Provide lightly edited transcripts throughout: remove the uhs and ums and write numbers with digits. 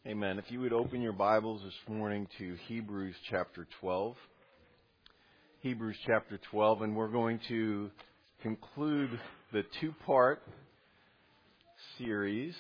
Amen. If you would open your Bibles this morning to Hebrews chapter 12. Hebrews chapter 12, and we're going to conclude the two-part series.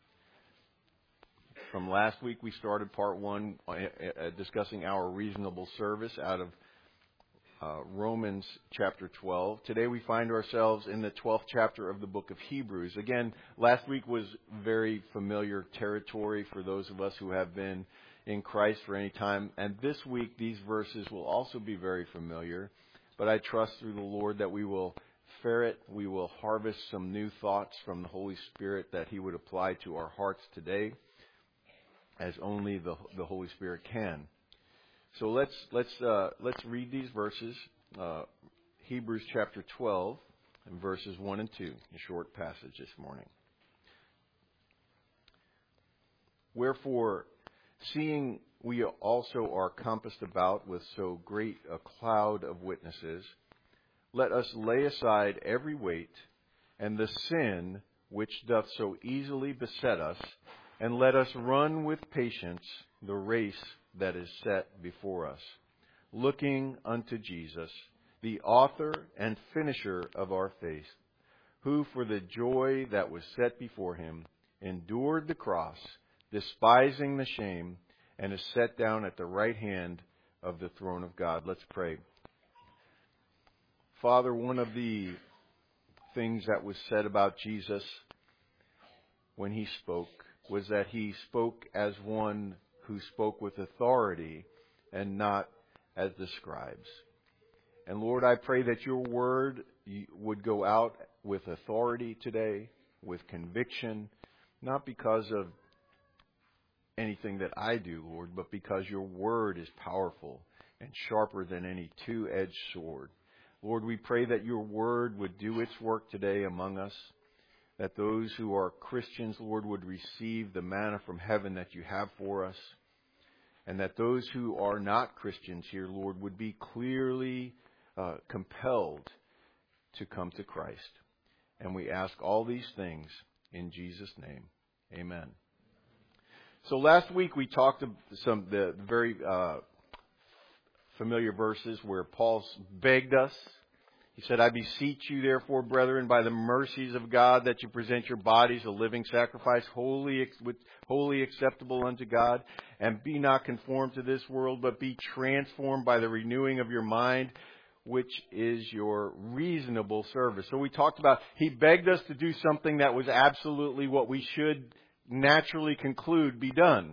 From last week, we started part one discussing our reasonable service out of Romans chapter 12. Today we find ourselves in the 12th chapter of the book of Hebrews. Again, last week was very familiar territory for those of us who have been in Christ for any time. And this week these verses will also be very familiar. But I trust through the Lord that we will we will harvest some new thoughts from the Holy Spirit that He would apply to our hearts today, as only the Holy Spirit can. So let's read these verses, Hebrews chapter 12 and verses 1 and 2, a short passage this morning. Wherefore, seeing we also are compassed about with so great a cloud of witnesses, let us lay aside every weight and the sin which doth so easily beset us, and let us run with patience the race that is set before us, looking unto Jesus, the author and finisher of our faith, who for the joy that was set before Him endured the cross, despising the shame, and is set down at the right hand of the throne of God. Let's pray. Father, one of the things that was said about Jesus when He spoke was that He spoke as one who spoke with authority and not as the scribes. And Lord, I pray that your word would go out with authority today, with conviction, not because of anything that I do, Lord, but because your word is powerful and sharper than any two-edged sword. Lord, we pray that your word would do its work today among us, that those who are Christians, Lord, would receive the manna from heaven that you have for us, and that those who are not Christians here, Lord, would be clearly compelled to come to Christ. And we ask all these things in Jesus' name. Amen. So last week we talked about the very familiar verses where Paul begged us. He said, I beseech you, therefore, brethren, by the mercies of God, that you present your bodies a living sacrifice, wholly acceptable unto God, and be not conformed to this world, but be transformed by the renewing of your mind, which is your reasonable service. So we talked about, he begged us to do something that was absolutely what we should naturally conclude be done.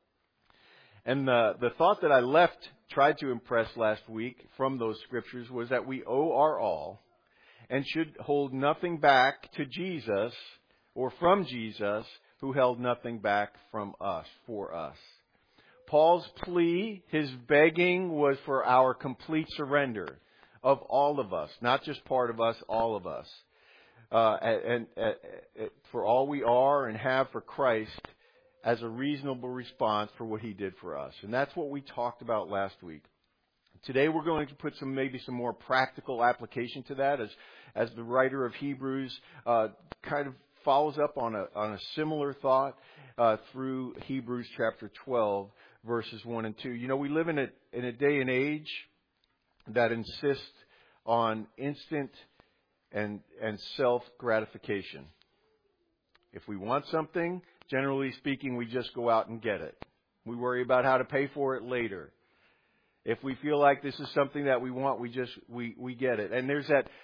And the thought that I tried to impress last week from those scriptures was that we owe our all and should hold nothing back to Jesus or from Jesus, who held nothing back from us, for us. Paul's plea, his begging, was for our complete surrender of all of us, not just part of us, all of us. And for all we are and have for Christ, as a reasonable response for what He did for us. And that's what we talked about last week. Today we're going to put maybe some more practical application to that as the writer of Hebrews kind of follows up on a similar thought through Hebrews chapter 12, verses 1 and 2. You know, we live in a day and age that insists on instant and self-gratification. If we want something, generally speaking, we just go out and get it. We worry about how to pay for it later. If we feel like this is something that we want, we get it. And there's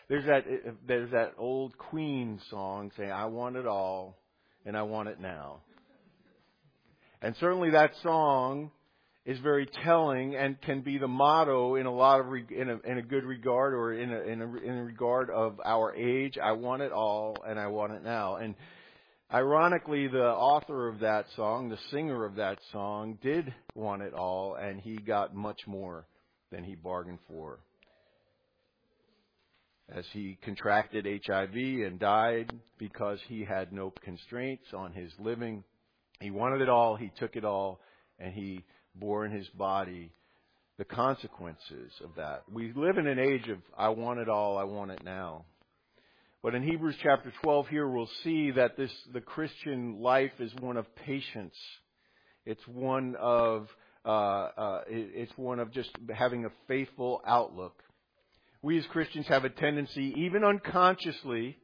that old Queen song saying, I want it all and I want it now. And certainly that song is very telling and can be the motto in a lot of in a good regard, or in a regard of our age. I want it all and I want it now. And ironically, the author of that song, the singer of that song, did want it all, and he got much more than he bargained for. As he contracted HIV and died because he had no constraints on his living, he wanted it all, he took it all, and he bore in his body the consequences of that. We live in an age of, I want it all, I want it now. But in Hebrews chapter 12 here, we'll see that the Christian life is one of patience. It's one of just having a faithful outlook. We as Christians have a tendency, even unconsciously,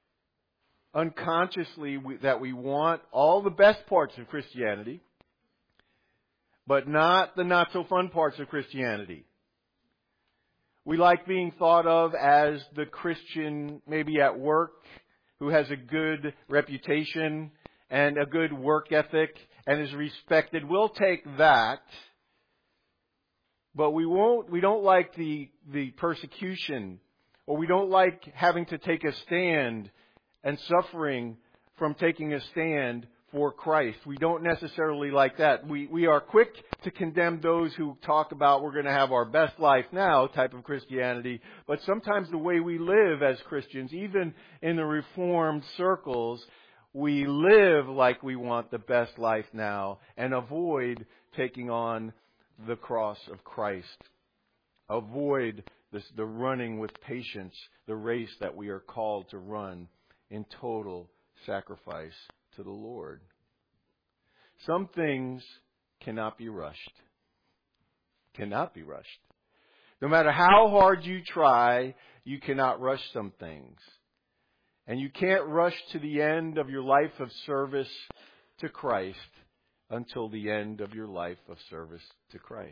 that we want all the best parts of Christianity, but not the not so fun parts of Christianity. We like being thought of as the Christian, maybe at work, who has a good reputation and a good work ethic and is respected. We'll take that, but we don't like the persecution, or we don't like having to take a stand and suffering from taking a stand for Christ. We don't necessarily like that. We are quick to condemn those who talk about we're going to have our best life now type of Christianity. But sometimes the way we live as Christians, even in the Reformed circles, we live like we want the best life now and avoid taking on the cross of Christ. Avoid the running with patience, the race that we are called to run in total sacrifice to the Lord. Some things cannot be rushed. Cannot be rushed. No matter how hard you try, you cannot rush some things. And you can't rush to the end of your life of service to Christ until the end of your life of service to Christ.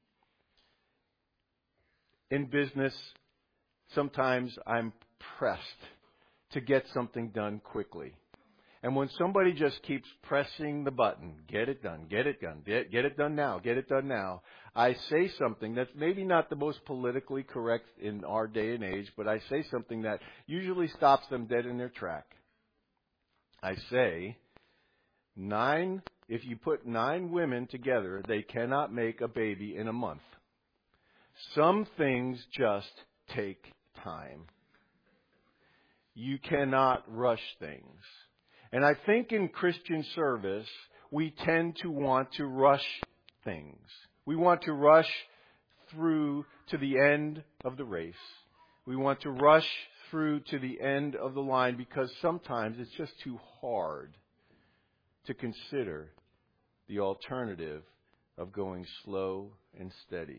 In business, sometimes I'm pressed to get something done quickly. And when somebody just keeps pressing the button, get it done, get it done, get it done now, get it done now, I say something that's maybe not the most politically correct in our day and age, but I say something that usually stops them dead in their track. I say, if you put 9 women together, they cannot make a baby in a month. Some things just take time. You cannot rush things. And I think in Christian service, we tend to want to rush things. We want to rush through to the end of the race. We want to rush through to the end of the line because sometimes it's just too hard to consider the alternative of going slow and steady.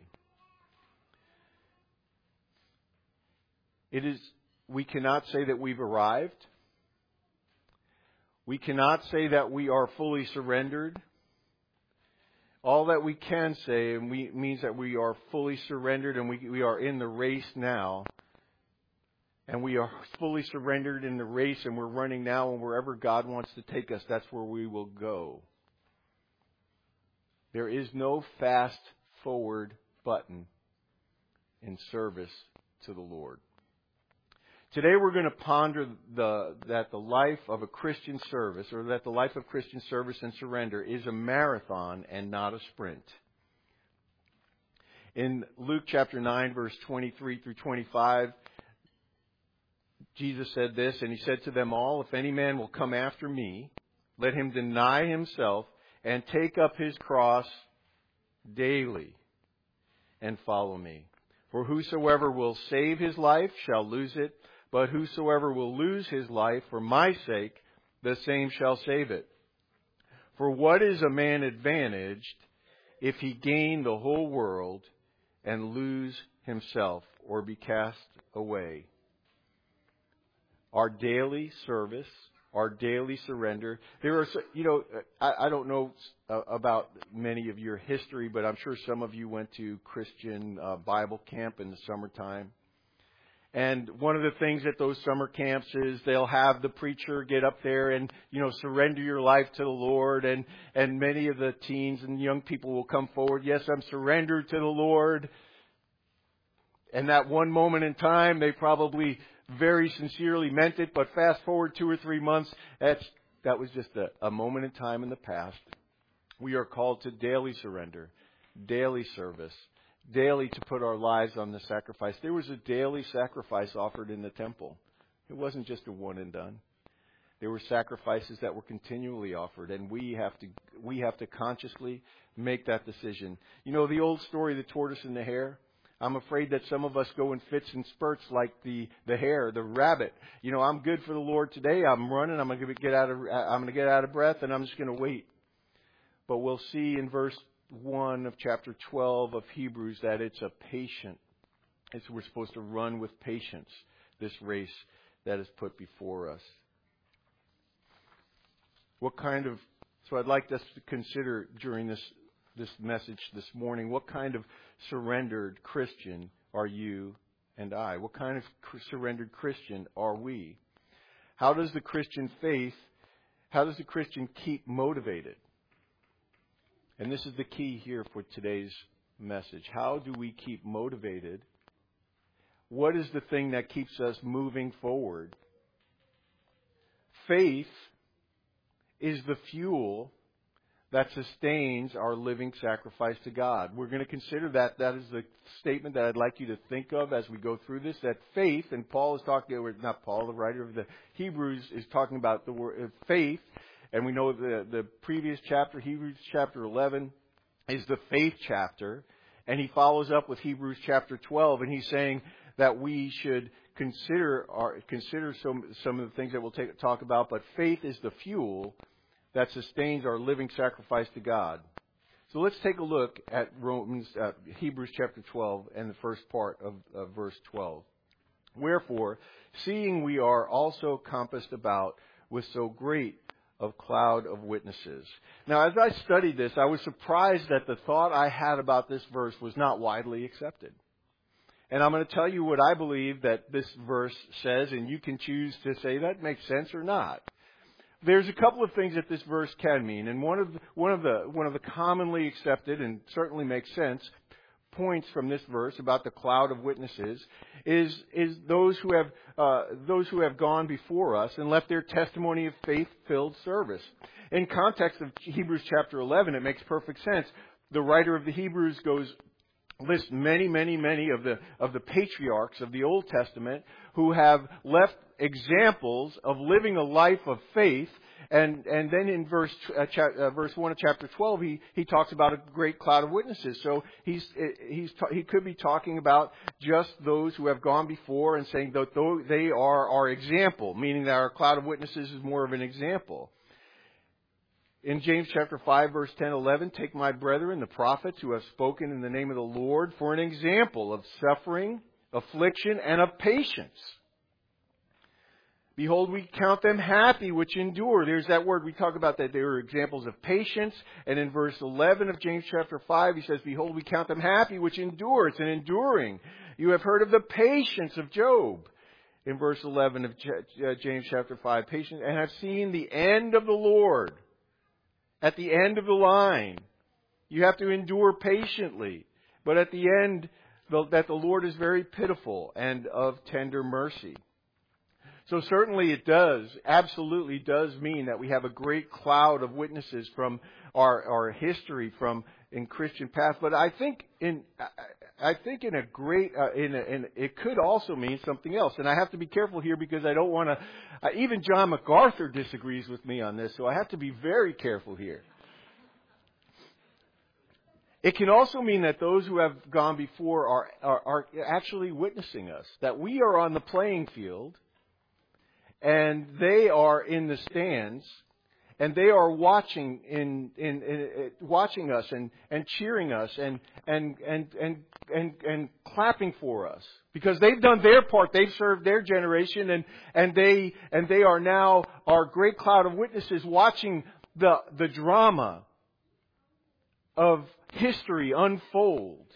We cannot say that we've arrived. We cannot say that we are fully surrendered. All that we can say means that we are fully surrendered and we are in the race now. And we are fully surrendered in the race and we're running now, and wherever God wants to take us, that's where we will go. There is no fast forward button in service to the Lord. Today we're going to ponder that the life of a Christian service, or that the life of Christian service and surrender is a marathon and not a sprint. In Luke chapter 9, verse 23 through 25, Jesus said this, and He said to them all, "If any man will come after me, let him deny himself and take up his cross daily and follow me. For whosoever will save his life shall lose it, but whosoever will lose his life for my sake, the same shall save it. For what is a man advantaged if he gain the whole world and lose himself or be cast away?" Our daily service, our daily surrender. There are, I don't know about many of your history, but I'm sure some of you went to Christian Bible camp in the summertime. And one of the things at those summer camps is they'll have the preacher get up there and, surrender your life to the Lord. And many of the teens and young people will come forward. Yes, I'm surrendered to the Lord. And that one moment in time, they probably very sincerely meant it. But fast forward 2 or 3 months, that was just a moment in time in the past. We are called to daily surrender, daily service, daily to put our lives on the sacrifice. There was a daily sacrifice offered in the temple. It wasn't just a one and done. There were sacrifices that were continually offered, and we have to consciously make that decision. The old story, the tortoise and the hare. I'm afraid that some of us go in fits and spurts like the hare, the rabbit. I'm good for the Lord today. I'm running. I'm going to get out of breath, and I'm just going to wait. But we'll see in verse 1 of chapter 12 of Hebrews that it's a patient. We're supposed to run with patience this race that is put before us. So I'd like us to consider during this message this morning, what kind of surrendered Christian are you and I? What kind of surrendered Christian are we? How does the Christian keep motivated? And this is the key here for today's message. How do we keep motivated? What is the thing that keeps us moving forward? Faith is the fuel that sustains our living sacrifice to God. We're going to consider that. That is the statement that I'd like you to think of as we go through this. That faith, and Paul is talking, or not Paul, the writer of the Hebrews is talking about the word faith. And we know the previous chapter, Hebrews chapter 11, is the faith chapter. And he follows up with Hebrews chapter 12, and he's saying that we should consider some of the things that we'll talk about. But faith is the fuel that sustains our living sacrifice to God. So let's take a look at Hebrews chapter 12 and the first part of verse 12. Wherefore, seeing we are also compassed about with so great a cloud of witnesses. Now, as I studied this, I was surprised that the thought I had about this verse was not widely accepted. And I'm going to tell you what I believe that this verse says, and you can choose to say that makes sense or not. There's a couple of things that this verse can mean, and one of the commonly accepted and certainly makes sense points from this verse about the cloud of witnesses is those who have gone before us and left their testimony of faith-filled service. In context of Hebrews chapter 11, it makes perfect sense. The writer of the Hebrews lists many of the patriarchs of the Old Testament who have left examples of living a life of faith. And then in verse 1 of chapter 12, he talks about a great cloud of witnesses. So he could be talking about just those who have gone before and saying that they are our example, meaning that our cloud of witnesses is more of an example. In James chapter 5, verse 10, 11, take my brethren, the prophets who have spoken in the name of the Lord, for an example of suffering, affliction, and of patience. Behold, we count them happy which endure. There's that word. We talk about that they are examples of patience. And in verse 11 of James chapter 5, he says, behold, we count them happy which endure. It's an enduring. You have heard of the patience of Job. In verse 11 of James chapter 5, patience, and have seen the end of the Lord. At the end of the line, you have to endure patiently. But at the end, that the Lord is very pitiful and of tender mercy. So certainly it absolutely does mean that we have a great cloud of witnesses from our history in Christian past. But I think it could also mean something else. And I have to be careful here because I don't want to, even John MacArthur disagrees with me on this, so I have to be very careful here. It can also mean that those who have gone before are actually witnessing us, that we are on the playing field, and they are in the stands, and they are watching watching us and cheering us and clapping for us because they've done their part. They've served their generation, and they are now our great cloud of witnesses watching the drama of history unfold.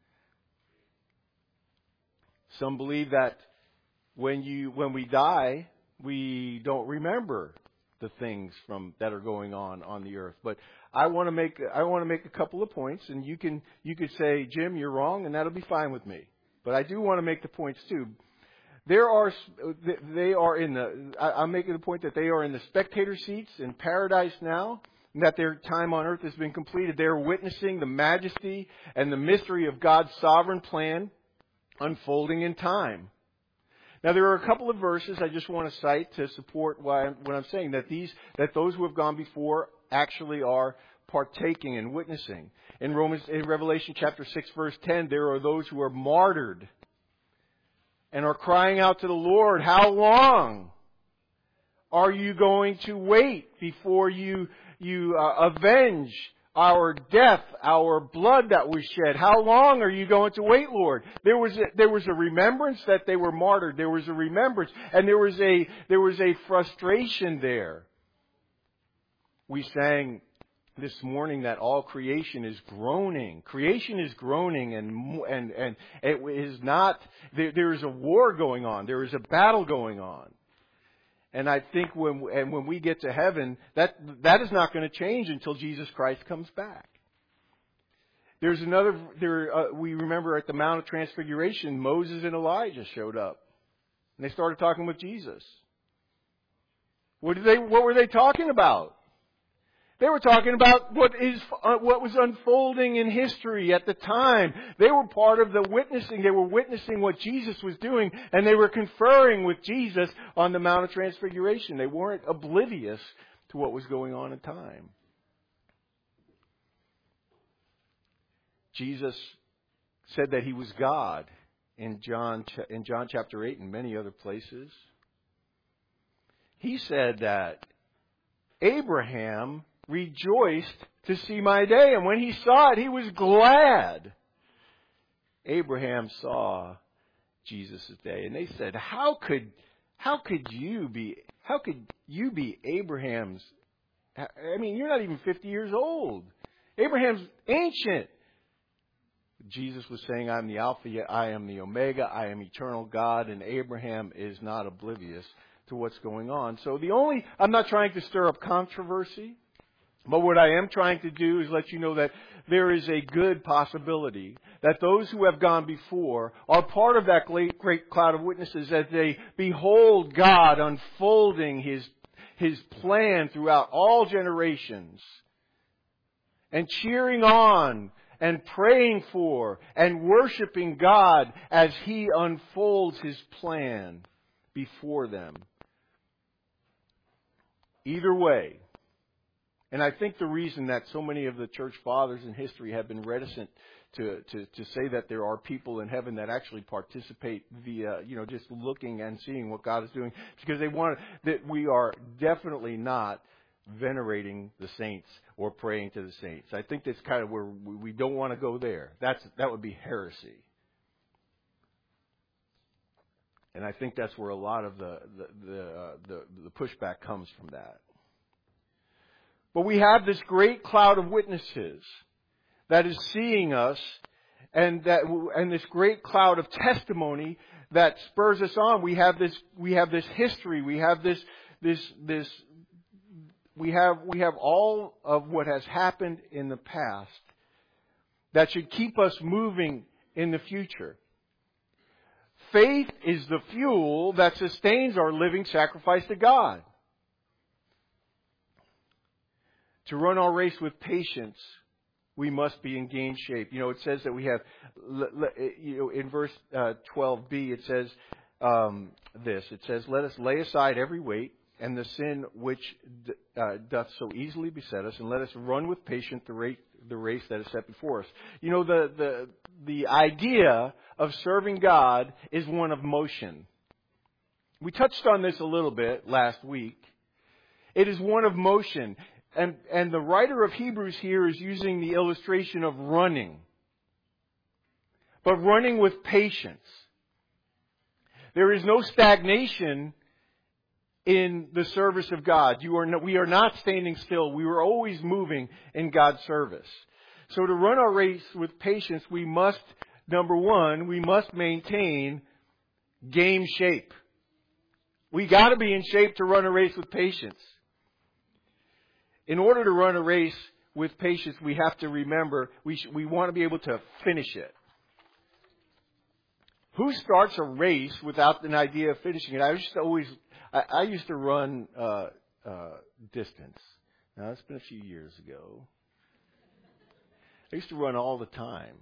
Some believe that when we die, we don't remember the things that are going on the earth. But I want to make a couple of points, and you could say, Jim, you're wrong, and that'll be fine with me. But I do want to make the points too. I'm making the point that they are in the spectator seats in paradise now, and that their time on earth has been completed. They're witnessing the majesty and the mystery of God's sovereign plan unfolding in time. Now, there are a couple of verses I just want to cite to support what I'm saying, that those who have gone before actually are partaking and witnessing. In Revelation chapter 6, verse 10, there are those who are martyred and are crying out to the Lord, how long are you going to wait before you avenge our death, our blood that was shed. How long are you going to wait, Lord? There was a remembrance that they were martyred. There was a remembrance, and there was a frustration there. We sang this morning that all creation is groaning. Creation is groaning, and it is not. There is a war going on. There is a battle going on. And I think when we get to heaven, that is not going to change until Jesus Christ comes back. There's another. We remember at the Mount of Transfiguration, Moses and Elijah showed up, and they started talking with Jesus. What were they talking about? They were talking about what was unfolding in history at the time. They were part of the witnessing. They were witnessing what Jesus was doing, and they were conferring with Jesus on the Mount of Transfiguration. They weren't oblivious to what was going on at time. Jesus said that He was God in John chapter 8 and many other places. He said that Abraham rejoiced to see my day, and when he saw it, he was glad. Abraham saw Jesus' day, and they said, "How could you be Abraham's? I mean, you're not even 50 years old. Abraham's ancient." Jesus was saying, "I'm the Alpha, I am the Omega, I am eternal God," and Abraham is not oblivious to what's going on. So I'm not trying to stir up controversy. But what I am trying to do is let you know that there is a good possibility that those who have gone before are part of that great cloud of witnesses as they behold God unfolding His plan throughout all generations and cheering on and praying for and worshiping God as He unfolds His plan before them. Either way. And I think the reason that so many of the church fathers in history have been reticent to say that there are people in heaven that actually participate via, just looking and seeing what God is doing, is because that we are definitely not venerating the saints or praying to the saints. I think that's kind of where we don't want to go there. That would be heresy. And I think that's where a lot of the pushback comes from that. But we have this great cloud of witnesses that is seeing us, and this great cloud of testimony that spurs us on. We have this history. We have we have all of what has happened in the past that should keep us moving in the future. Faith is the fuel that sustains our living sacrifice to God. To run our race with patience, we must be in game shape. It says that we have, in verse 12b, it says this. It says, "Let us lay aside every weight and the sin which doth so easily beset us, and let us run with patience the race that is set before us." The idea of serving God is one of motion. We touched on this a little bit last week. It is one of motion. And the writer of Hebrews here is using the illustration of running. But running with patience. There is no stagnation in the service of God. We are not standing still. We are always moving in God's service. So to run our race with patience, we must, number one, we must maintain game shape. We got to be in shape to run a race with patience. In order to run a race with patience, we have to remember we want to be able to finish it. Who starts a race without an idea of finishing it? I used to run distance. Now, it's been a few years ago. I used to run all the time.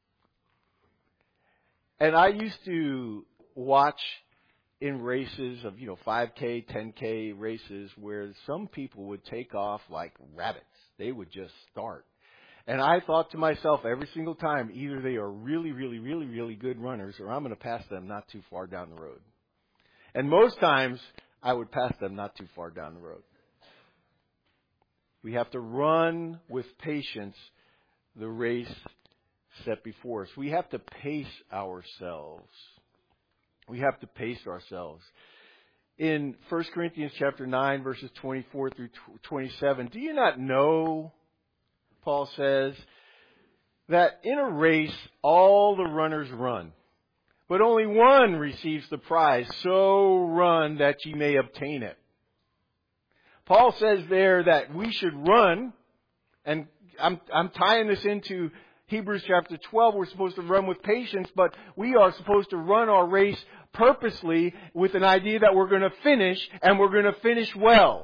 And I used to watch in races of, 5K, 10K races where some people would take off like rabbits. They would just start. And I thought to myself every single time, either they are really, really, really, really good runners or I'm going to pass them not too far down the road. And most times I would pass them not too far down the road. We have to run with patience the race set before us. We have to pace ourselves. We have to pace ourselves. In 1 Corinthians chapter 9, verses 24 through 27, do you not know, Paul says, that in a race all the runners run, but only one receives the prize. So run that ye may obtain it. Paul says there that we should run, and I'm tying this into Hebrews chapter 12. We're supposed to run with patience, but we are supposed to run our race purposely with an idea that we're going to finish, and we're going to finish well.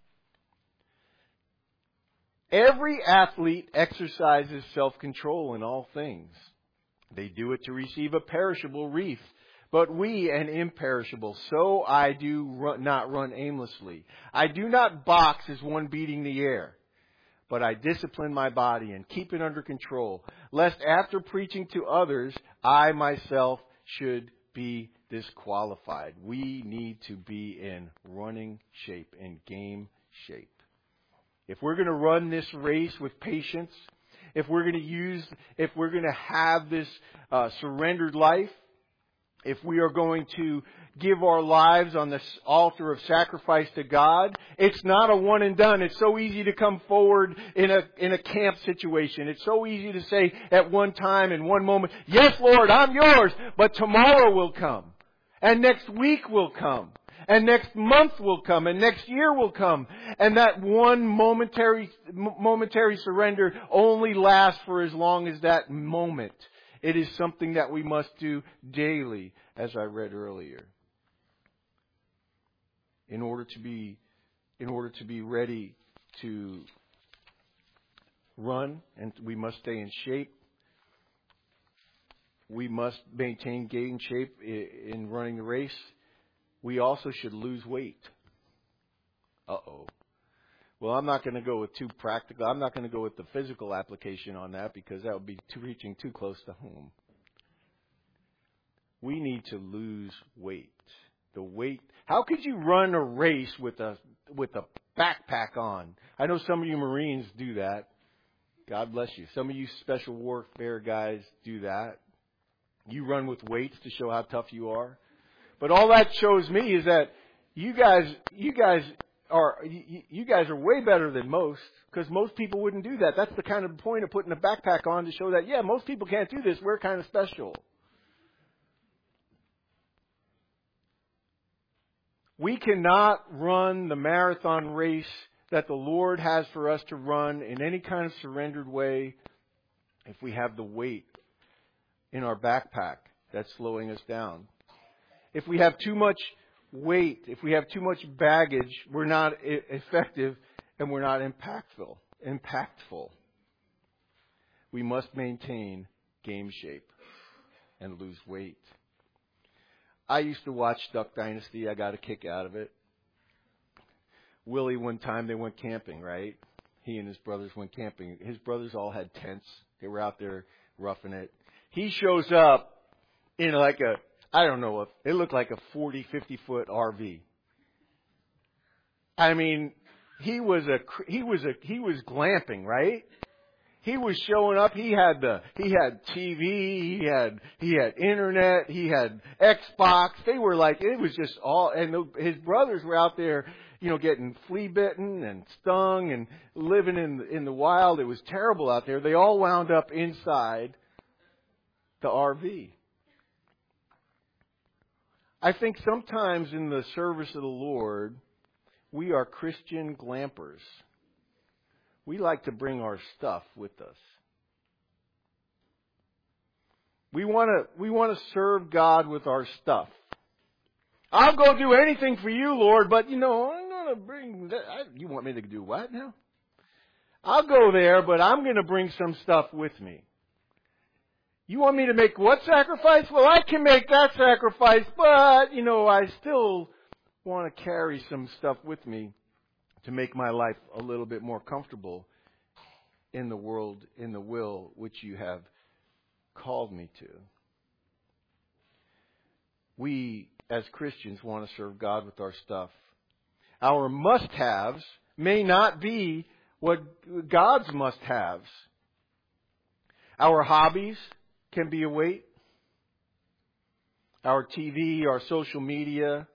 Every athlete exercises self-control in all things. They do it to receive a perishable wreath, but we an imperishable. So I do not run aimlessly. I do not box as one beating the air, but I discipline my body and keep it under control, lest after preaching to others, I myself should be disqualified. We need to be in running shape, in game shape. If we're going to run this race with patience, if we're going to have this surrendered life, if we are going to give our lives on this altar of sacrifice to God, it's not a one and done. It's so easy to come forward in a camp situation. It's so easy to say at one time, in one moment, yes, Lord, I'm yours. But tomorrow will come. And next week will come. And next month will come. And next year will come. And that one momentary surrender only lasts for as long as that moment. It is something that we must do daily, as I read earlier. In order to be ready to run, and we must stay in shape. We must maintain game shape in running the race. We also should lose weight. Well, I'm not going to go with too practical. I'm not going to go with the physical application on that because that would be reaching too close to home. We need to lose weight. The weight. How could you run a race with a backpack on? I know some of you Marines do that. God bless you. Some of you special warfare guys do that. You run with weights to show how tough you are. But all that shows me is that you guys are way better than most, because most people wouldn't do that. That's the kind of point of putting a backpack on, to show that, yeah, most people can't do this. We're kind of special. We cannot run the marathon race that the Lord has for us to run in any kind of surrendered way if we have the weight in our backpack that's slowing us down. If we have too much weight, if we have too much baggage, we're not effective and we're not impactful. We must maintain game shape and lose weight. I used to watch Duck Dynasty. I got a kick out of it. Willie, one time they went camping, right? He and his brothers went camping. His brothers all had tents. They were out there roughing it. He shows up in it looked like a 40, 50-foot RV. I mean, he was glamping, right? He was showing up. He had TV, he had internet, he had Xbox. They were like, it was just all, and his brothers were out there, getting flea bitten and stung and living in the wild. It was terrible out there. They all wound up inside the RV. I think sometimes in the service of the Lord, we are Christian glampers. We like to bring our stuff with us. We want to serve God with our stuff. I'll go do anything for you, Lord, but I'm going to bring that. You want me to do what now? I'll go there, but I'm going to bring some stuff with me. You want me to make what sacrifice? Well, I can make that sacrifice, but, I still want to carry some stuff with me to make my life a little bit more comfortable in the world, in the will which you have called me to. We, as Christians, want to serve God with our stuff. Our must-haves may not be what God's must-haves. Our hobbies can be a weight. Our TV, our social media,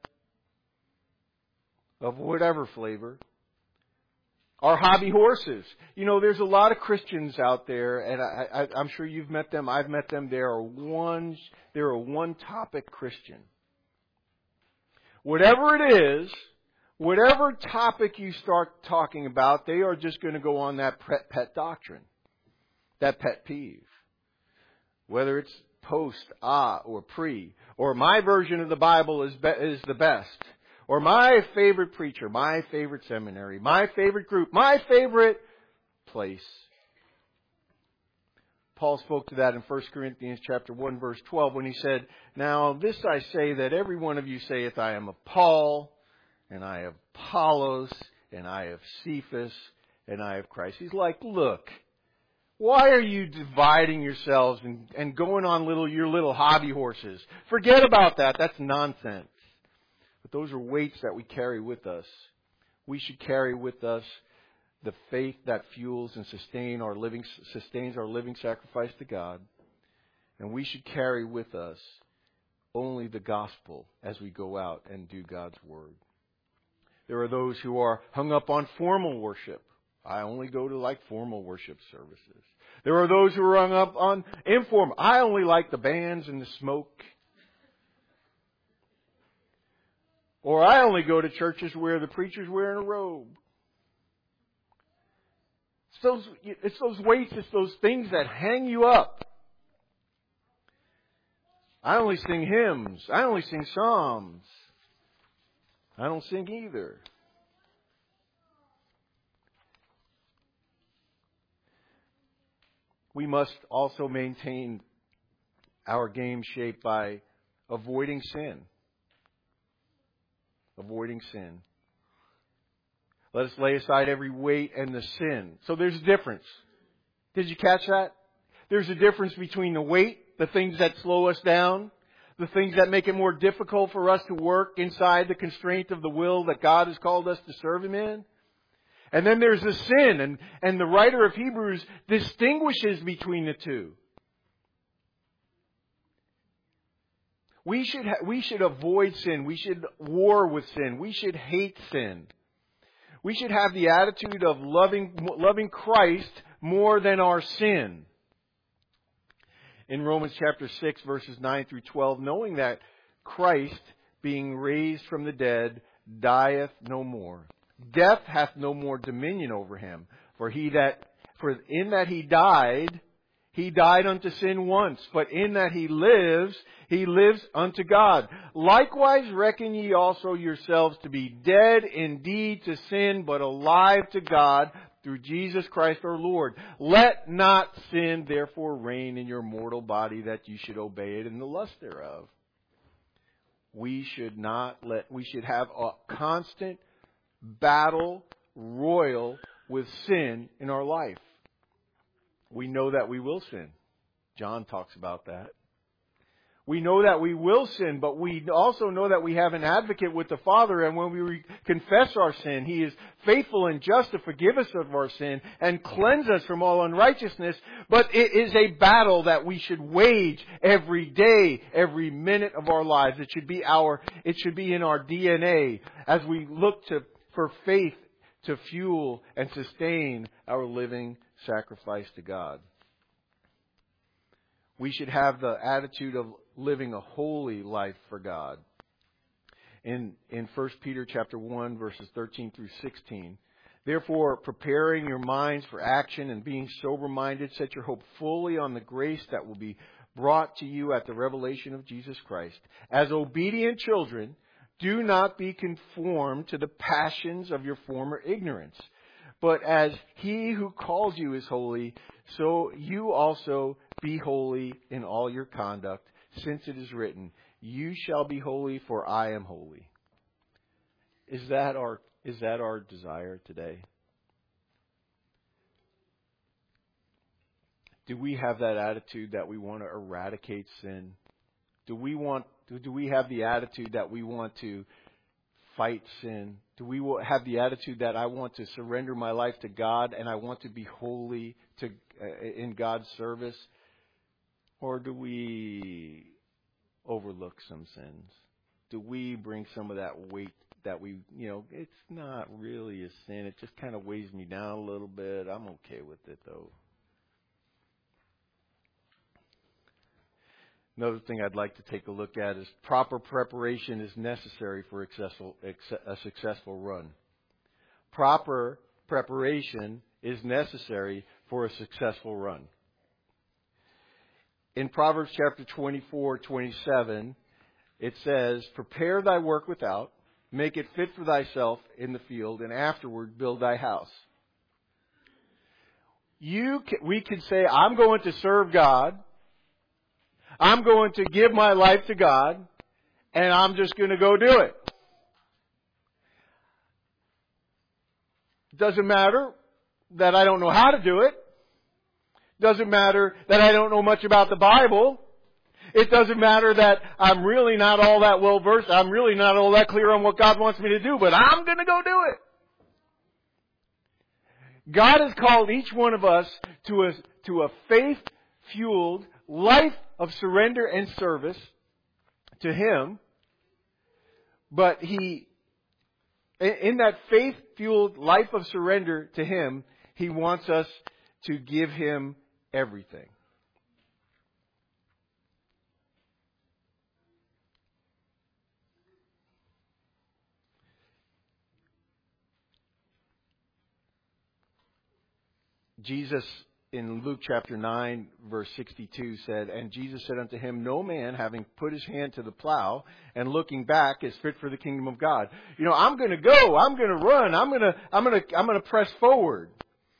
of whatever flavor. Our hobby horses. You know, there's a lot of Christians out there, and I'm sure you've met them. I've met them. They're a one-topic Christian. Whatever it is, whatever topic you start talking about, they are just going to go on that pet doctrine, that pet peeve. Whether it's post, or pre, or my version of the Bible is the best. Or my favorite preacher, my favorite seminary, my favorite group, my favorite place. Paul spoke to that in 1 Corinthians chapter 1, verse 12, when he said, "Now this I say, that every one of you saith, I am of Paul, and I have Apollos, and I have Cephas, and I have Christ." He's like, look, why are you dividing yourselves and going on your little hobby horses? Forget about that. That's nonsense. But those are weights that we carry with us. We should carry with us the faith that fuels and sustains our living sacrifice to God. And we should carry with us only the gospel as we go out and do God's word. There are those who are hung up on formal worship. I only go to formal worship services. There are those who are hung up on informal. I only like the bands and the smoke. Or I only go to churches where the preacher's wearing a robe. It's those weights, it's those things that hang you up. I only sing hymns. I only sing psalms. I don't sing either. We must also maintain our game shape by avoiding sin. Avoiding sin. Let us lay aside every weight and the sin. So there's a difference. Did you catch that? There's a difference between the weight, the things that slow us down, the things that make it more difficult for us to work inside the constraint of the will that God has called us to serve Him in. And then there's the sin, and the writer of Hebrews distinguishes between the two. We should avoid sin. We should war with sin. We should hate sin. We should have the attitude of loving Christ more than our sin. In Romans chapter 6, verses 9 through 12, knowing that Christ, being raised from the dead, dieth no more. Death hath no more dominion over him. For in that he died unto sin once, but in that he lives unto God. Likewise reckon ye also yourselves to be dead indeed to sin, but alive to God through Jesus Christ our Lord. Let not sin therefore reign in your mortal body, that you should obey it in the lust thereof. We should have a constant battle royal with sin in our life. We know that we will sin. John talks about that. We know that we will sin, but we also know that we have an advocate with the Father, and when we confess our sin, He is faithful and just to forgive us of our sin and cleanse us from all unrighteousness. But it is a battle that we should wage every day, every minute of our lives. It should be in our DNA as we look for faith to fuel and sustain our living sacrifice to God. We should have the attitude of living a holy life for God. In 1 Peter chapter 1, verses 13 through 16, therefore, preparing your minds for action and being sober-minded, set your hope fully on the grace that will be brought to you at the revelation of Jesus Christ. As obedient children, do not be conformed to the passions of your former ignorance. But as He who calls you is holy, so you also be holy in all your conduct, since it is written, you shall be holy, for I am holy. Is that our desire today? Do we have that attitude that we want to eradicate sin? Do we have the attitude that we want to fight sin? Do we have the attitude that I want to surrender my life to God and I want to be holy in God's service? Or do we overlook some sins? Do we bring some of that weight that it's not really a sin. It just kind of weighs me down a little bit. I'm okay with it, though. Another thing I'd like to take a look at is proper preparation is necessary for a successful run. Proper preparation is necessary for a successful run. In Proverbs chapter 24:27, it says, "Prepare thy work without, make it fit for thyself in the field, and afterward build thy house." We can say, I'm going to serve God. I'm going to give my life to God, and I'm just going to go do it. Doesn't matter that I don't know how to do it. Doesn't matter that I don't know much about the Bible. It doesn't matter that I'm really not all that well versed. I'm really not all that clear on what God wants me to do, but I'm going to go do it. God has called each one of us to a faith-fueled life of surrender and service to Him. But in that faith-fueled life of surrender to Him, He wants us to give Him everything. Jesus, in Luke chapter 9, verse 62, said, "And Jesus said unto him, No man, having put his hand to the plow and looking back, is fit for the kingdom of God." I'm going to go. I'm going to run. I'm going to press forward.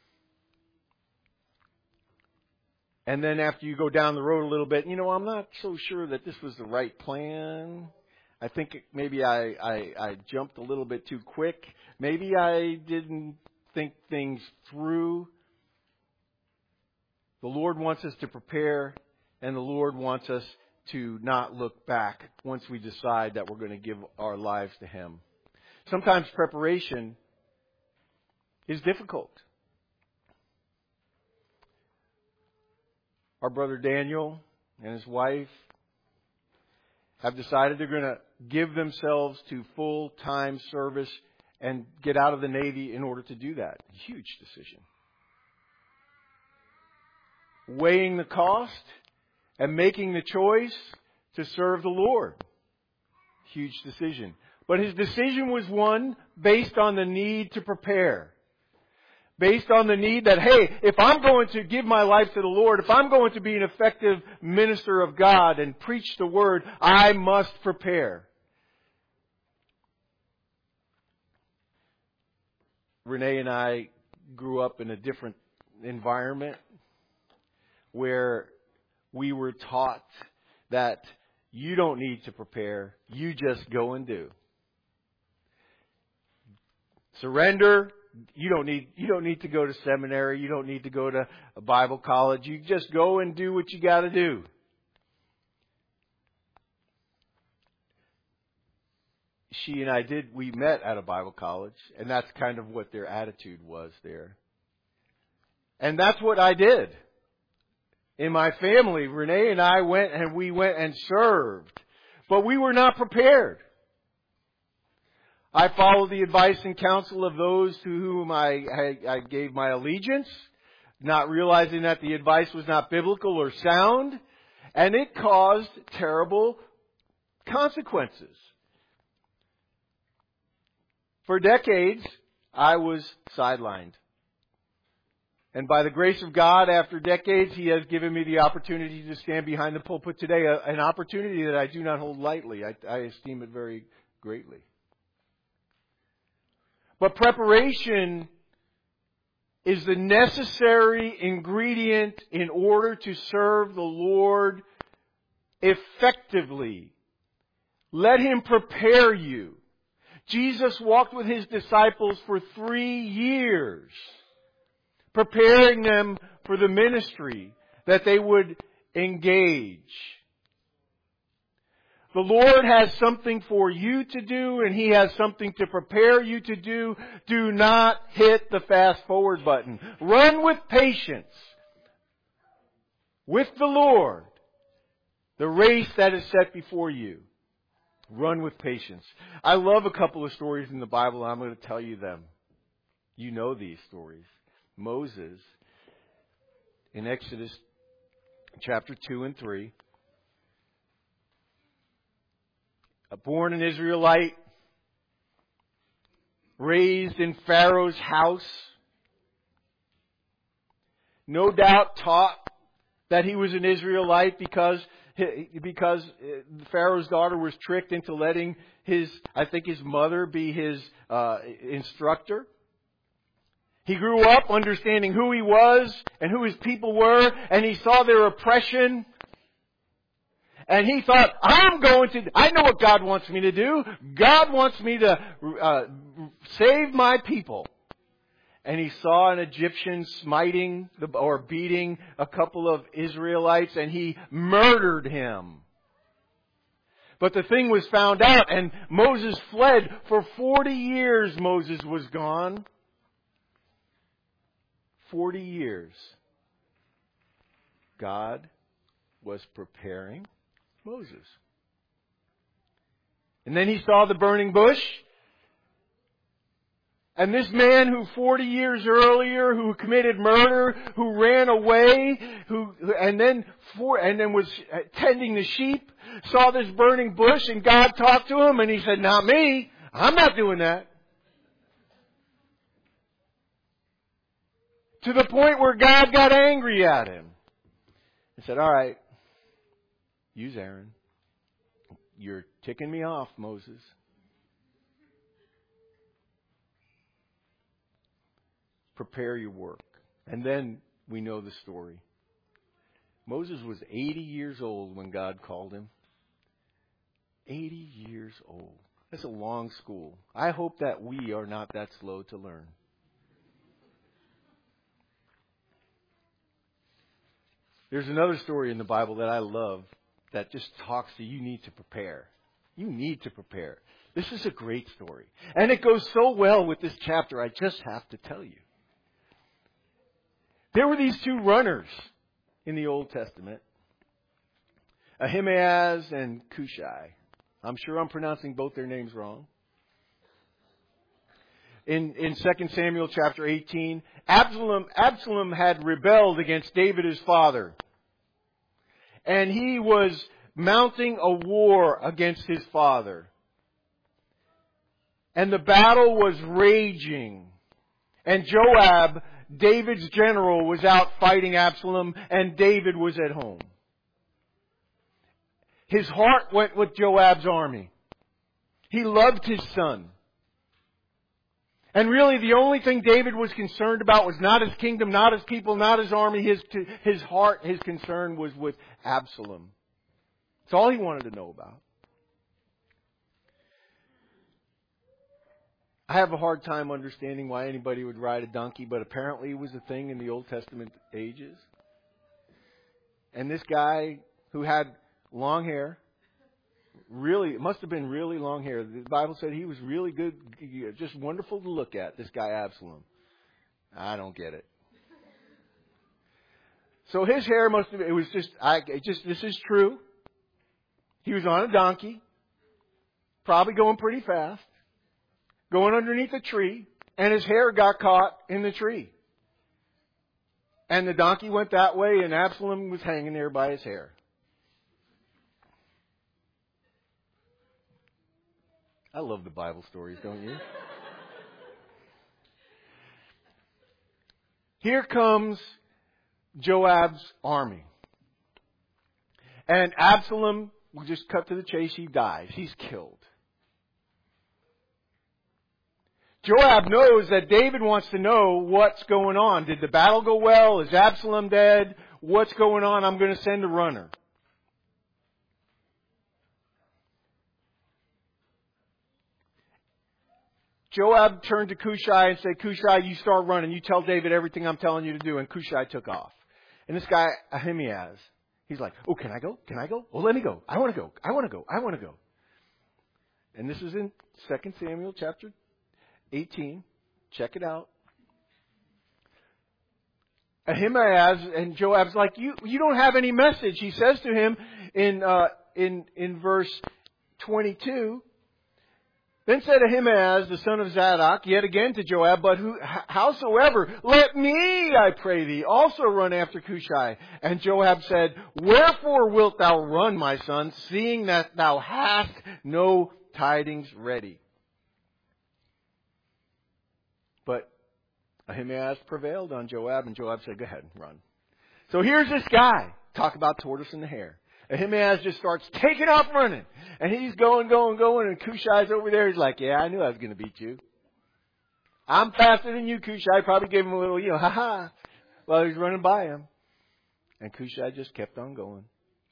And then after you go down the road a little bit, I'm not so sure that this was the right plan. I think maybe I jumped a little bit too quick. Maybe I didn't think things through. The Lord wants us to prepare, and the Lord wants us to not look back once we decide that we're going to give our lives to Him. Sometimes preparation is difficult. Our brother Daniel and his wife have decided they're going to give themselves to full-time service and get out of the Navy in order to do that. Huge decision. Weighing the cost and making the choice to serve the Lord. Huge decision. But his decision was one based on the need to prepare. Based on the need that, hey, if I'm going to give my life to the Lord, if I'm going to be an effective minister of God and preach the Word, I must prepare. Renee and I grew up in a different environment where we were taught that you don't need to prepare, you just go and do. Surrender. You don't need to go to seminary. You don't need to go to a Bible college. You just go and do what you got to do. She and I we met at a Bible college, and that's kind of what their attitude was there. And that's what I did. In my family, Renee and I went and served. But we were not prepared. I followed the advice and counsel of those to whom I gave my allegiance, not realizing that the advice was not biblical or sound, and it caused terrible consequences. For decades, I was sidelined. And by the grace of God, after decades, He has given me the opportunity to stand behind the pulpit today, an opportunity that I do not hold lightly. I esteem it very greatly. But preparation is the necessary ingredient in order to serve the Lord effectively. Let Him prepare you. Jesus walked with His disciples for 3 years, preparing them for the ministry that they would engage. The Lord has something for you to do, and He has something to prepare you to do. Do not hit the fast forward button. Run with patience with the Lord the race that is set before you. Run with patience. I love a couple of stories in the Bible, and I'm going to tell you them. You know these stories. Moses, in Exodus chapter 2 and 3, born an Israelite, raised in Pharaoh's house, no doubt taught that he was an Israelite because Pharaoh's daughter was tricked into letting his mother be his instructor. He grew up understanding who he was and who his people were, and he saw their oppression. And he thought, I know what God wants me to do. God wants me to save my people. And he saw an Egyptian smiting or beating a couple of Israelites, and he murdered him. But the thing was found out, and Moses fled. For 40 years Moses was gone. 40 years. God was preparing Moses. And then he saw the burning bush. And this man who 40 years earlier, who committed murder, who ran away, and then was tending the sheep, saw this burning bush, and God talked to him, and he said, "Not me. I'm not doing that." To the point where God got angry at him and said, "All right, use Aaron. You're ticking me off, Moses. Prepare your work." And then we know the story. Moses was 80 years old when God called him. 80 years old. That's a long school. I hope that we are not that slow to learn. There's another story in the Bible that I love that just talks to you need to prepare. You need to prepare. This is a great story. And it goes so well with this chapter, I just have to tell you. There were these two runners in the Old Testament, Ahimaaz and Cushai. I'm sure I'm pronouncing both their names wrong. In 2 Samuel chapter 18, Absalom had rebelled against David his father. And he was mounting a war against his father. And the battle was raging. And Joab, David's general, was out fighting Absalom, and David was at home. His heart went with Joab's army. He loved his son. And really the only thing David was concerned about was not his kingdom, not his people, not his army. His heart, his concern was with Absalom. That's all he wanted to know about. I have a hard time understanding why anybody would ride a donkey, but apparently it was a thing in the Old Testament ages. And this guy who had long hair, really, it must have been really long hair. The Bible said he was really good, just wonderful to look at, this guy Absalom. I don't get it. So his hair must have, this is true. He was on a donkey, probably going pretty fast, going underneath a tree, and his hair got caught in the tree. And the donkey went that way, and Absalom was hanging there by his hair. I love the Bible stories, don't you? Here comes Joab's army. And Absalom, we'll just cut to the chase, he dies. He's killed. Joab knows that David wants to know what's going on. Did the battle go well? Is Absalom dead? What's going on? I'm going to send a runner. Joab turned to Cushai and said, "Cushai, you start running. You tell David everything I'm telling you to do." And Cushai took off. And this guy, Ahimaaz, He's like, oh, can I go? Can I go? Well, let me go. I want to go. I want to go. I want to go. And this is in 2 Samuel chapter 18. Check it out. Ahimaaz and Joab's like, you don't have any message. He says to him in verse 22, then said Ahimaaz, the son of Zadok, yet again to Joab, but howsoever, let me, I pray thee, also run after Cushai. And Joab said, wherefore wilt thou run, my son, seeing that thou hast no tidings ready? But Ahimaaz prevailed on Joab, and Joab said, go ahead, run. So here's this guy. Talk about tortoise and the hare. Ahimaaz just starts taking off running. And he's going, and Cushai's over there. He's like, yeah, I knew I was going to beat you. I'm faster than you, Cushai. Probably gave him a little, ha-ha, while he's running by him. And Cushai just kept on going.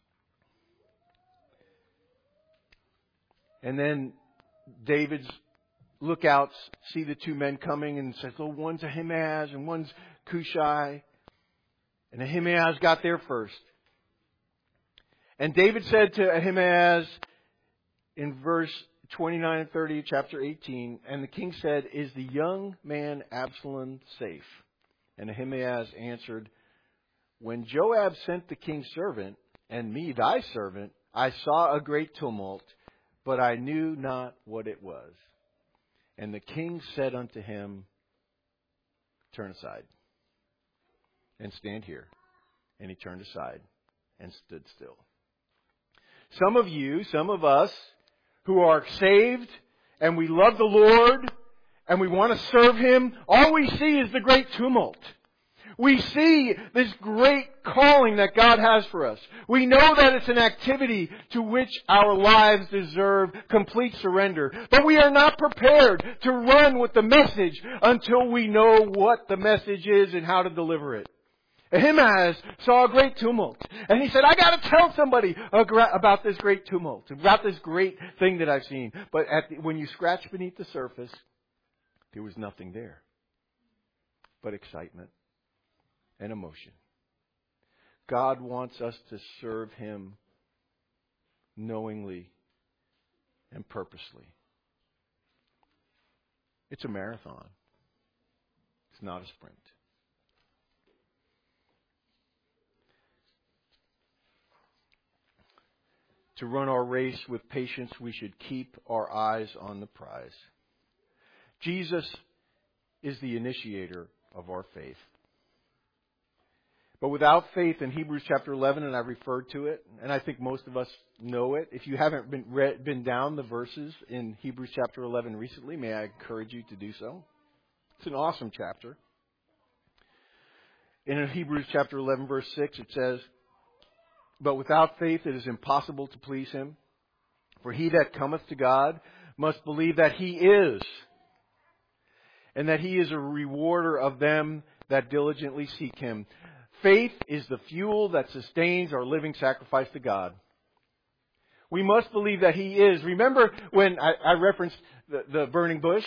And then David's lookouts see the two men coming and says, oh, one's Ahimaaz and one's Cushai. And Ahimaaz got there first. And David said to Ahimaaz in verse 29 and 30, chapter 18, and the king said, is the young man Absalom safe? And Ahimaaz answered, when Joab sent the king's servant and me, thy servant, I saw a great tumult, but I knew not what it was. And the king said unto him, turn aside and stand here. And he turned aside and stood still. Some of us who are saved and we love the Lord and we want to serve Him, all we see is the great tumult. We see this great calling that God has for us. We know that it's an activity to which our lives deserve complete surrender. But we are not prepared to run with the message until we know what the message is and how to deliver it. Ahimaaz saw a great tumult. And he said, I got to tell somebody about this great tumult, about this great thing that I've seen. But when you scratch beneath the surface, there was nothing there but excitement and emotion. God wants us to serve Him knowingly and purposely. It's a marathon. It's not a sprint. To run our race with patience, we should keep our eyes on the prize. Jesus is the initiator of our faith. But without faith, in Hebrews chapter 11, and I referred to it, and I think most of us know it. If you haven't been down the verses in Hebrews chapter 11 recently, may I encourage you to do so. It's an awesome chapter. In Hebrews chapter 11, verse 6, it says, but without faith it is impossible to please Him. For he that cometh to God must believe that He is, and that He is a rewarder of them that diligently seek Him. Faith is the fuel that sustains our living sacrifice to God. We must believe that He is. Remember when I referenced the burning bush?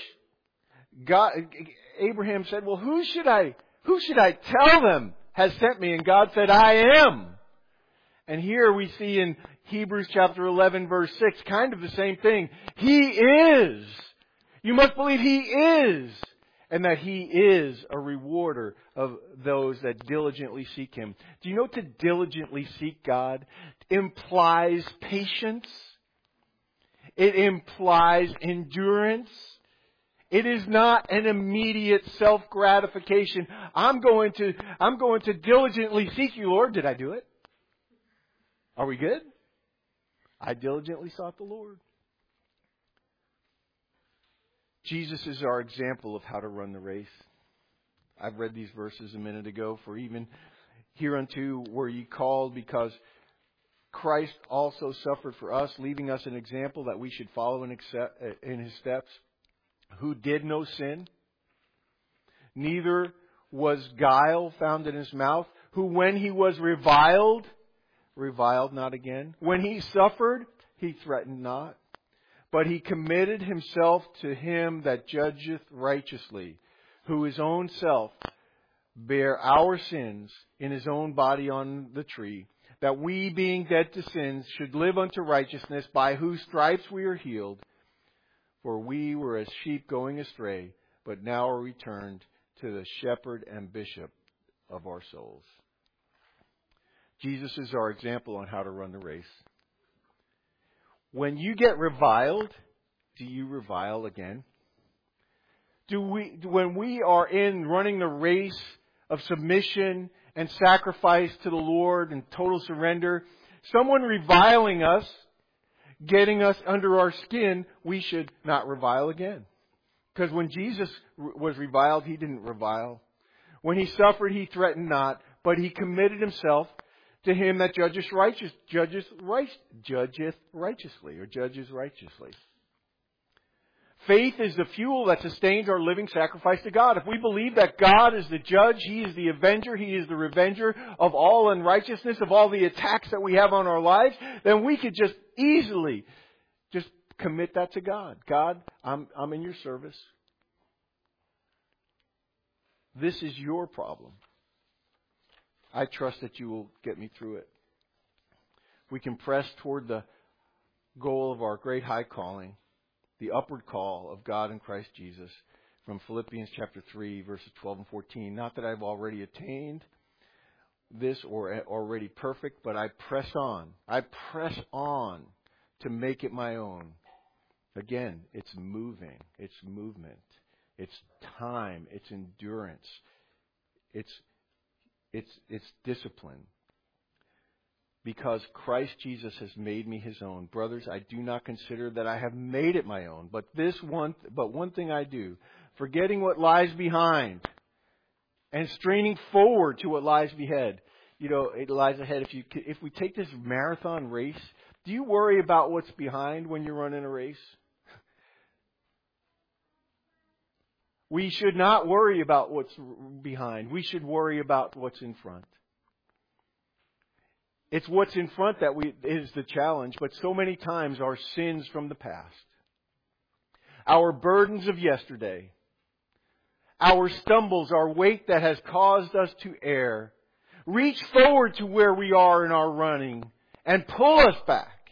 Abraham said, well, who should I tell them has sent me? And God said, I am. And here we see in Hebrews chapter 11, verse 6, kind of the same thing. He is. You must believe He is. And that He is a rewarder of those that diligently seek Him. Do you know to diligently seek God implies patience? It implies endurance. It is not an immediate self-gratification. I'm going to diligently seek You, Lord. Did I do it? Are we good? I diligently sought the Lord. Jesus is our example of how to run the race. I've read these verses a minute ago. For even hereunto were ye called, because Christ also suffered for us, leaving us an example that we should follow in His steps, who did no sin, neither was guile found in His mouth, who when He was reviled not again. When He suffered, He threatened not. But He committed Himself to Him that judgeth righteously, who His own self bare our sins in His own body on the tree, that we, being dead to sins, should live unto righteousness, by whose stripes we are healed. For we were as sheep going astray, but now are returned to the shepherd and bishop of our souls. Jesus is our example on how to run the race. When you get reviled, do you revile again? When we are in running the race of submission and sacrifice to the Lord and total surrender, someone reviling us, getting us under our skin, we should not revile again. Because when Jesus was reviled, He didn't revile. When He suffered, He threatened not, but He committed Himself to Him that judgeth righteously. Faith is the fuel that sustains our living sacrifice to God. If we believe that God is the judge, He is the avenger, He is the revenger of all unrighteousness, of all the attacks that we have on our lives, then we could just easily just commit that to God. God, I'm in your service. This is your problem. I trust that you will get me through it. We can press toward the goal of our great high calling, the upward call of God in Christ Jesus, from Philippians chapter 3, verses 12 and 14. Not that I've already attained this or already perfect, but I press on. I press on to make it my own. Again, it's moving. It's movement. It's time. It's endurance. It's discipline. Because Christ Jesus has made me His own. Brothers, I do not consider that I have made it my own. But one thing I do, forgetting what lies behind and straining forward to what lies ahead. You know, it lies ahead. If we take this marathon race, do you worry about what's behind when you're running a race? We should not worry about what's behind. We should worry about what's in front. It's what's in front that is the challenge, but so many times our sins from the past, our burdens of yesterday, our stumbles, our weight that has caused us to err, reach forward to where we are in our running and pull us back.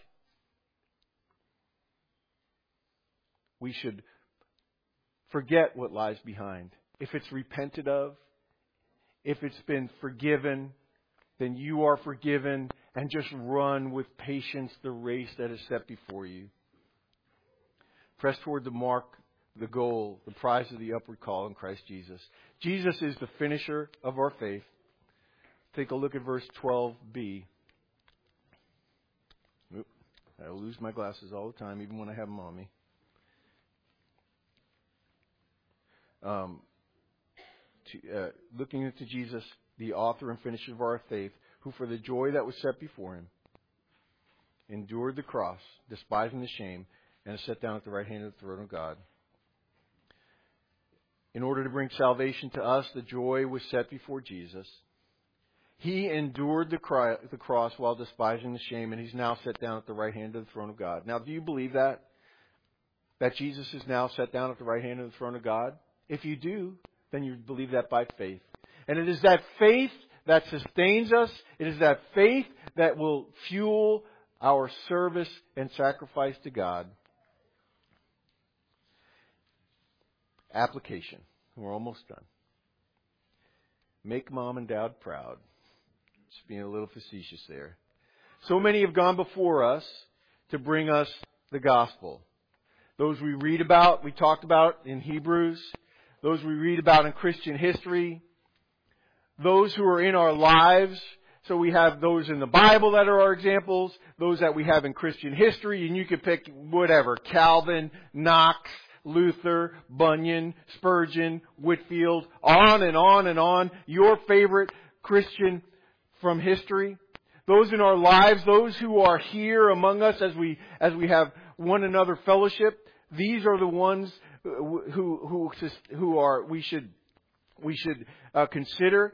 We should forget what lies behind. If it's repented of, if it's been forgiven, then you are forgiven, and just run with patience the race that is set before you. Press toward the mark, the goal, the prize of the upward call in Christ Jesus. Jesus is the finisher of our faith. Take a look at verse 12b. I lose my glasses all the time, even when I have them on me. Looking into Jesus, the author and finisher of our faith, who for the joy that was set before Him endured the cross, despising the shame, and is set down at the right hand of the throne of God. In order to bring salvation to us, the joy was set before Jesus. He endured the cross while despising the shame, and He's now set down at the right hand of the throne of God. Now, do you believe that? That Jesus is now set down at the right hand of the throne of God? If you do, then you believe that by faith. And it is that faith that sustains us. It is that faith that will fuel our service and sacrifice to God. Application. We're almost done. Make mom and dad proud. Just being a little facetious there. So many have gone before us to bring us the gospel. Those we read about, we talked about in Hebrews. Those we read about in Christian history. Those who are in our lives. So we have those in the Bible that are our examples. Those that we have in Christian history. And you could pick whatever. Calvin, Knox, Luther, Bunyan, Spurgeon, Whitefield. On and on and on. Your favorite Christian from history. Those in our lives. Those who are here among us as we have one another fellowship. These are the ones who are we should consider.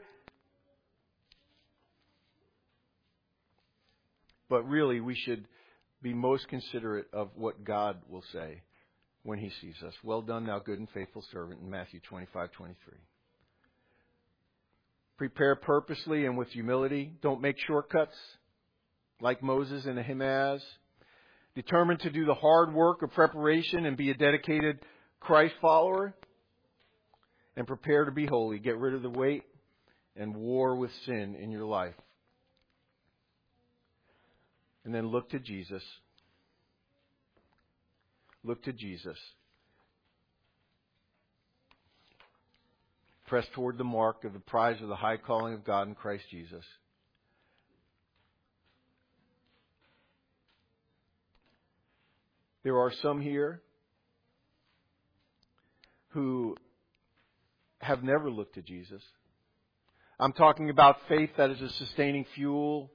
But really, we should be most considerate of what God will say when He sees us. Well done, thou good and faithful servant, in Matthew 25:23. Prepare purposely and with humility. Don't make shortcuts. like Moses and Ahimaaz. Determined to do the hard work of preparation and be a dedicated Christ follower. And prepare to be holy. Get rid of the weight and war with sin in your life. And then look to Jesus. Look to Jesus. Press toward the mark of the prize of the high calling of God in Christ Jesus. There are some here who have never looked to Jesus. I'm talking about faith that is a sustaining fuel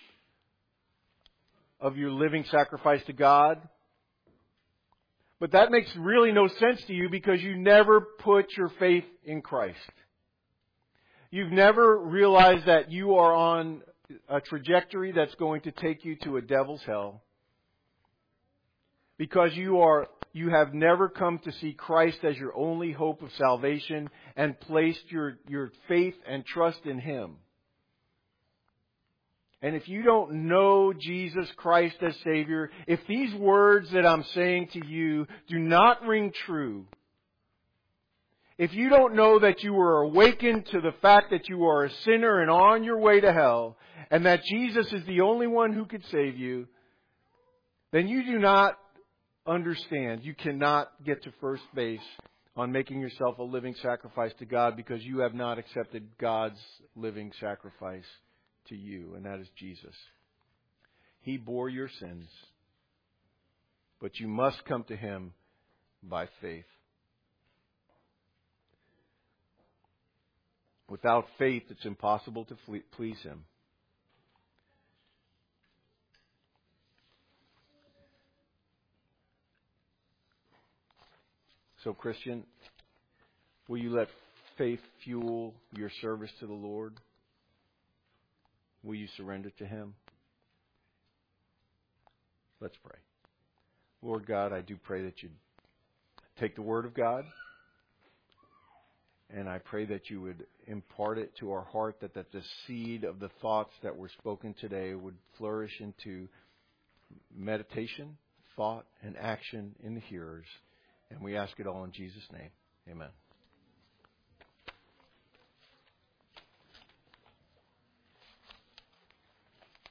of your living sacrifice to God. But that makes really no sense to you because you never put your faith in Christ. You've never realized that you are on a trajectory that's going to take you to a devil's hell. Because you have never come to see Christ as your only hope of salvation and placed your faith and trust in Him. And if you don't know Jesus Christ as Savior, if these words that I'm saying to you do not ring true, if you don't know that you were awakened to the fact that you are a sinner and on your way to hell, and that Jesus is the only one who could save you, then you do not understand. You cannot get to first base on making yourself a living sacrifice to God because you have not accepted God's living sacrifice to you, and that is Jesus. He bore your sins, but you must come to Him by faith. Without faith, it's impossible to please Him. So, Christian, will you let faith fuel your service to the Lord? Will you surrender to Him? Let's pray. Lord God, I do pray that you'd take the Word of God, and I pray that you would impart it to our heart, that the seed of the thoughts that were spoken today would flourish into meditation, thought, and action in the hearers. And we ask it all in Jesus' name. Amen.